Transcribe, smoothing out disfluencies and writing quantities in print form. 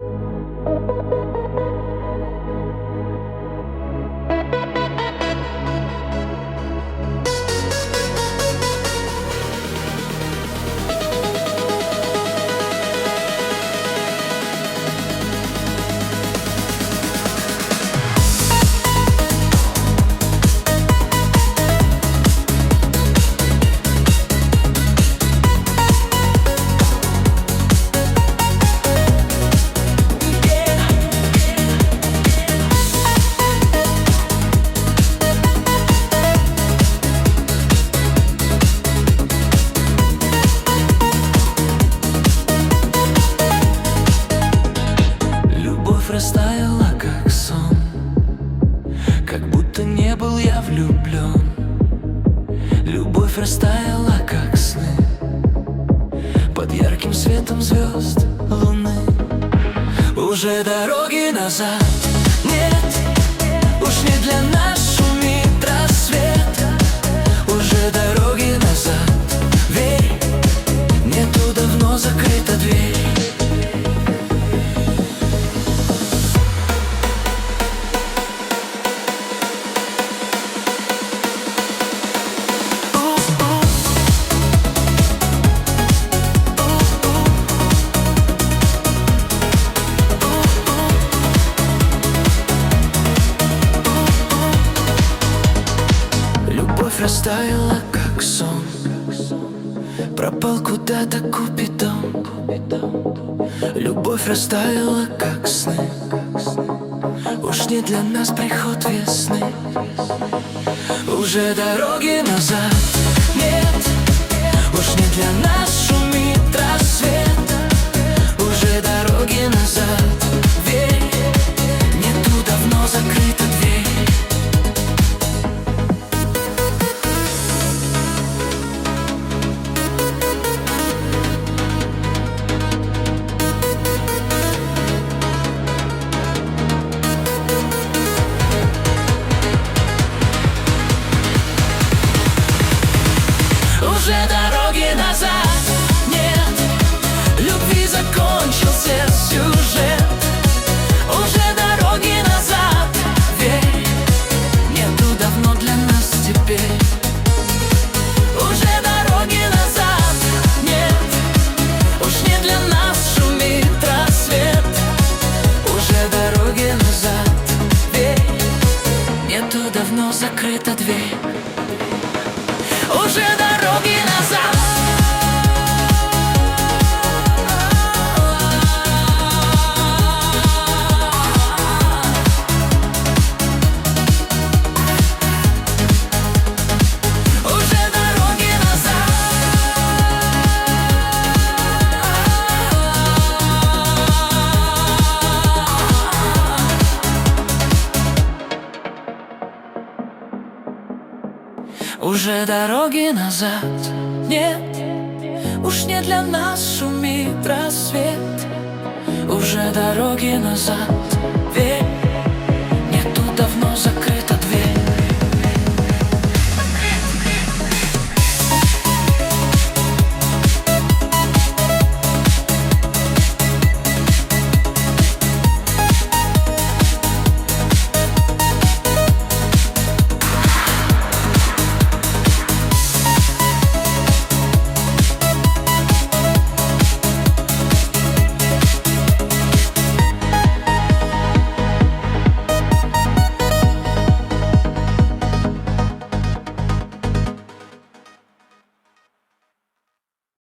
Растаяла, как сон, как будто не был я влюблен. Любовь растаяла, как сны, под ярким светом звезд луны. Уже дороги назад нет, уж не для нас шумит рассвет. Уже дороги назад, верь, нету давно закрыта дверь. Растаяла, как сон, пропал куда-то Купидон. Любовь растаяла, как сны, уж не для нас приход весны. Уже дороги назад нет, уж не для нас шумит рассвет. Уже дороги назад, верь, нету давно закрыта дверь. Уже дороги назад нет, любви закончился сюжет. Уже дороги назад, верь, нету давно для нас теперь. Уже дороги назад нет, уж не для нас шумит рассвет. Уже дороги назад, верь, нету давно закрыта дверь. Уже дороги назад. Уже дороги назад. Уже дороги назад нет, уж не для нас шумит рассвет. Уже дороги назад.